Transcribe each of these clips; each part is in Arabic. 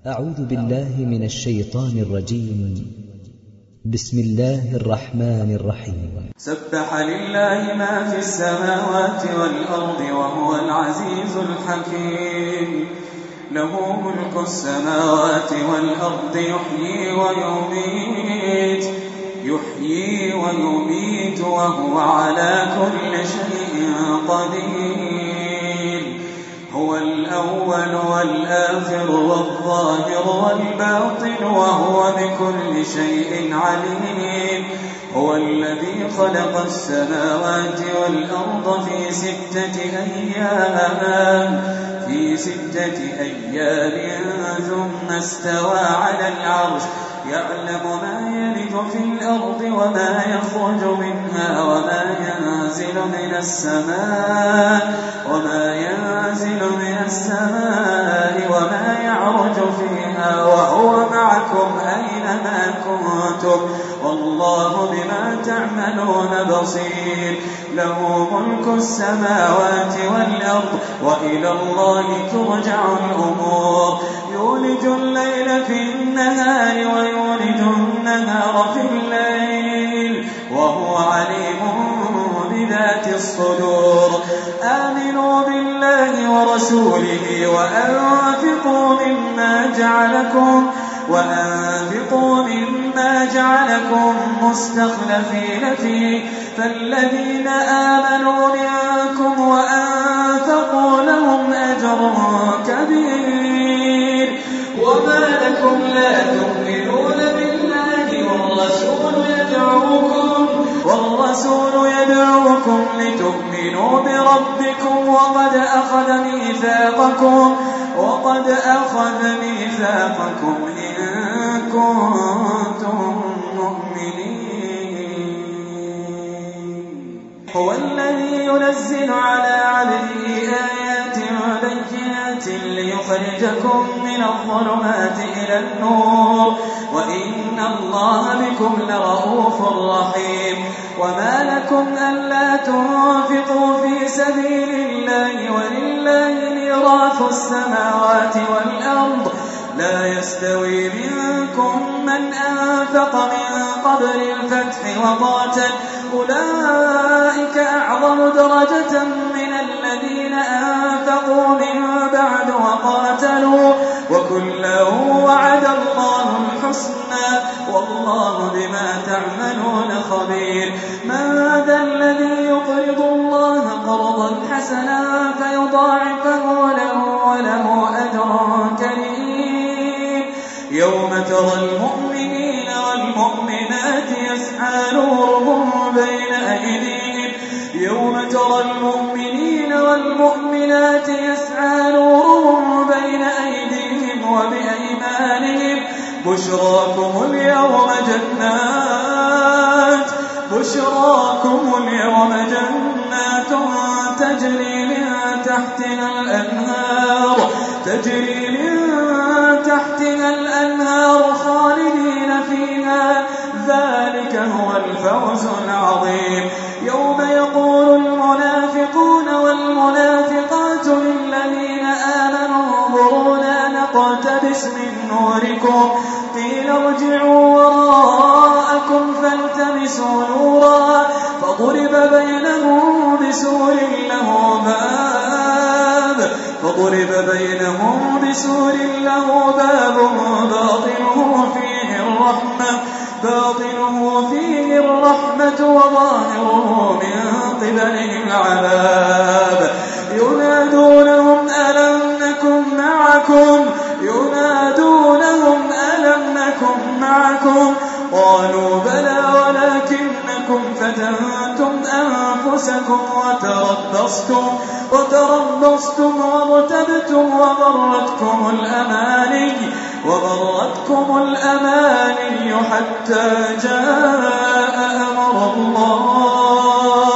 أعوذ بالله من الشيطان الرجيم. بسم الله الرحمن الرحيم. سبح لله ما في السماوات والأرض وهو العزيز الحكيم. له ملك السماوات والأرض يحيي ويميت وهو على كل شيء قدير. هو الأول والآخر والظاهر والباطن وهو بكل شيء عليم. هو الذي خلق السماوات والأرض في 6 أيام ثم استوى على العرش يعلم ما يلج في الأرض وما يخرج منها وما ينزل من السماء وما يعرج فيها وهو معكم أينما كنتم والله بما تعملون بصير. له ملك السماوات والأرض وإلى الله ترجع الأمور. يولج الليل في النهار ويولج النهار في الليل وهو عليم بذات الصدور. آمنوا بالله ورسوله وأنفقوا مما جعلكم مستخلفين فيه فالذين آمنوا منكم وأنفقوا لهم أجر كبير. وما لكم لا تؤمنون بالله والرسول يدعوكم لتؤمنوا بربكم وقد أخذ ميثاقكم إن كنتم مؤمنين. هو الذي ينزل على عبده آيات بينات ليخرجكم من الظلمات إلى النور وإن الله بكم لرؤوف رحيم. وما لكم ألا تنفقوا في سبيل الله ولله ميراث السماوات والأرض لا يستوي منكم من أنفق من قبل الفتح وقاتل أولئك أعظم درجة من الذين أنفقوا من بعد وقاتلوا وكلا وعد الله الحسنى والله بما تعملون خبير. من ذا الذي يقرض الله قرضا حسنا فيضاعفه له وله أجر كريم. يوم ترى المؤمنين والمؤمنات يسعى نورهم بين أيديهم وبأيمانهم بشراكم اليوم جنات تجري من تحتها الأنهار خالدين فيها ذلك هو الفوز العظيم. يوم يقول المنافقون والمنافقات للذين آمنوا انظرونا نقتبس من نوركم قيل ارجعوا وراءكم فالتمسوا نورا فضرب بينهم بسور له باب باطنه فيه الرحمة وظاهره من قبله العذاب. ينادونهم ألم نكن معكم قالوا بلى ولكنكم فتنتم أنفسكم وتربصتم وارتبتم وغرتكم الأماني حتى جاء أمر الله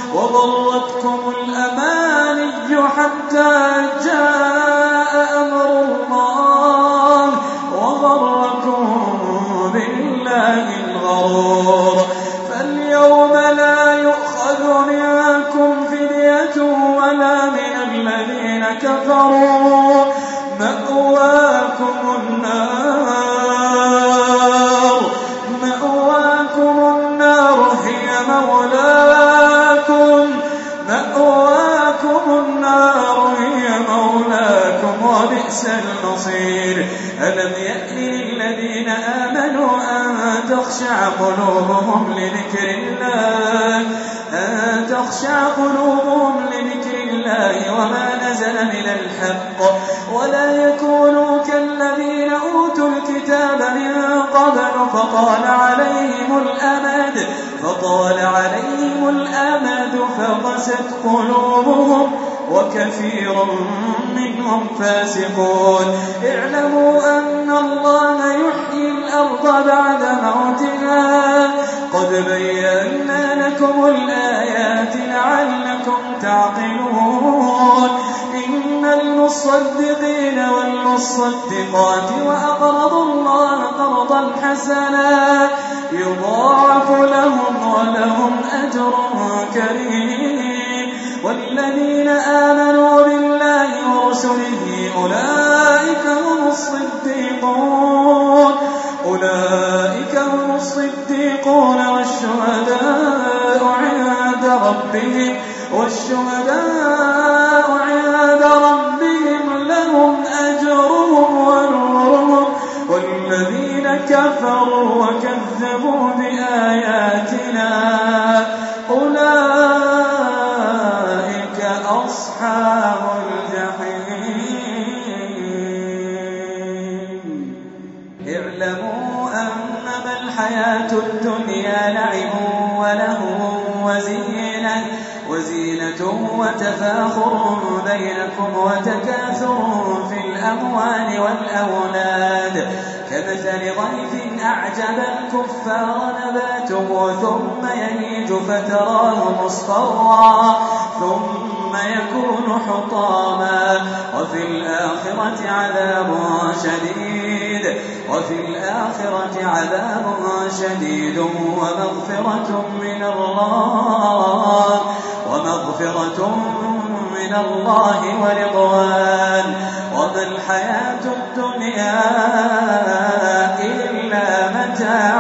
وغركم بالله الغرور. فاليوم لا يؤخذ منكم فدية ولا من الذين كفروا مأواكم بصير. ألم يأن للذين آمنوا أن تخشع قلوبهم لذكر الله وما نزل من الحق ولا يكونوا كالذين أوتوا الكتاب من قبل فطال عليهم الأمد فقست قلوبهم وكثير منهم فاسقون. اعلموا أن الله يحيي الأرض بعد موتها قد بينا لكم الآيات لعلكم تعقلون. إن المصدقين والمصدقات وأقرضوا الله قرضا حسنا يضاعف لهم ولهم أجر كريم. والذين آمنوا بالله ورسله أولئك هم الصديقون والشهداء عند ربهم لهم أجرهم ونورهم. والذين كفروا وكذبوا بآياتنا أولئك أصحاب الجحيم. اعلموا أنما الحياة الدنيا لعب ولهو وزينة وتفاخر بينكم وتكاثر في الأموال والأولاد كمثل غيث أعجب الكفار نباته ثم يهيج فتراه مصفرا ثم يكون حطاما وفي الآخرة عذاب شديد ومغفرة من الله ورضوان. وما الحياة الدنيا إلا متاع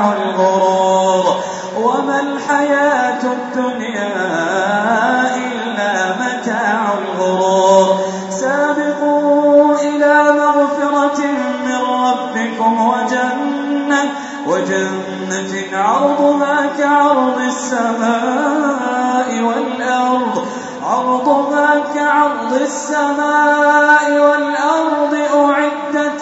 الغرور. سابقوا إلى مغفرة من ربكم وجنة عرضها كعرض السماء والأرض أعدت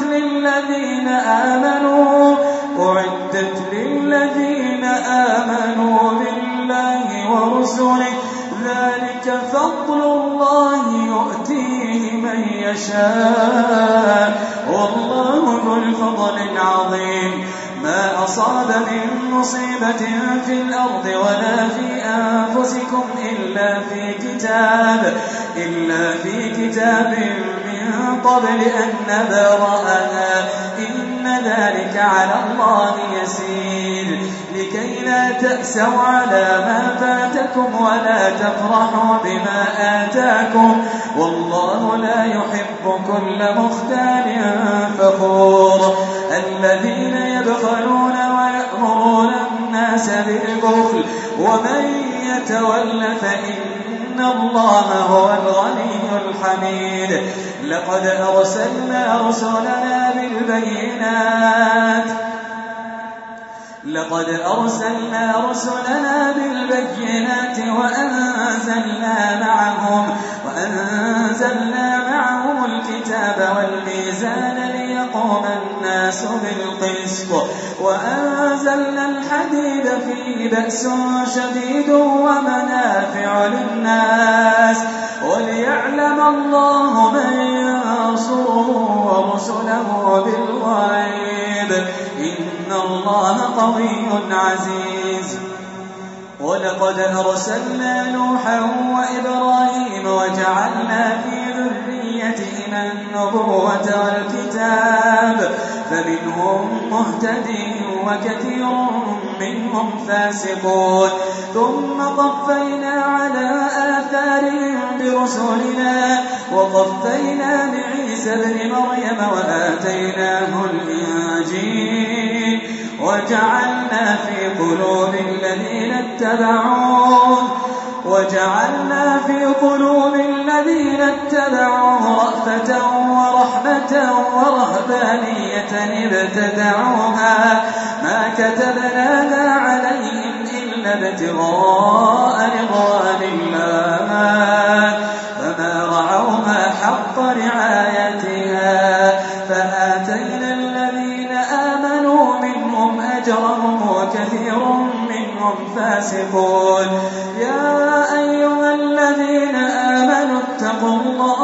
للذين آمنوا بالله ورسله ذلك فضل الله يؤتيه من يشاء والله ذو الفضل العظيم. ما أصاب من مصيبة في الأرض ولا في أنفسكم إلا في كتاب من قبل أن نبرأها إن ذلك على الله يسير. لكي لا تأسوا على ما فاتكم ولا تفرحوا بما آتاكم والله لا يحب كل مختال فخور. الذين يبخلون ويأمرون الناس بالبخل ومن يتول فإن الله هو الغني الحميد. لقد أرسلنا رسلنا بالبينات وأنزلنا معهم الكتاب والميزان ليقوم الناس بالقسط وأنزلنا الحديد فيه بأس شديد ومنافع للناس وليعلم الله من ينصره ورسله بالغيب إن الله قوي عزيز. ولقد أرسلنا نوحا وإبراهيم وجعلنا في ذريتهما النبوة والكتاب فمنهم مهتد وكثير منهم فاسقون. ثم قفينا على آثارهم برسلنا وقفينا بعيسى ابن مريم وآتيناه الإنجيل وجعلنا في قلوب الذين اتبعوه رأفة ورحمة ورحمة ورهبانية ابتدعوها ما كتبناها عليهم إلا ابتغاء رضوان الله فما رعوها حق رعايتها فآتينا الذين آمنوا منهم أجرهم وكثير منهم فاسقون. يا أيها الذين آمنوا اتقوا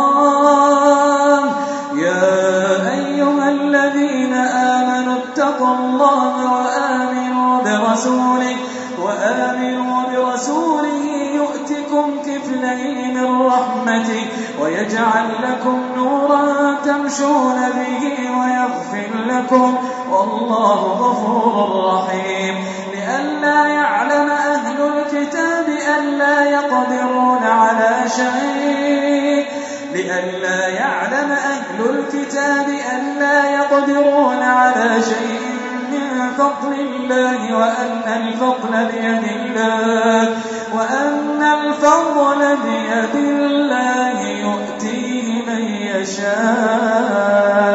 الله وآمنوا برسوله يؤتكم كفلين من رحمته ويجعل لكم نورا تمشون به ويغفر لكم والله غفور رحيم. لئلا يعلم أهل الكتاب ألا يقدرون على شيء من فضل الله وأن الفضل بيد الله يؤتيه من يشاء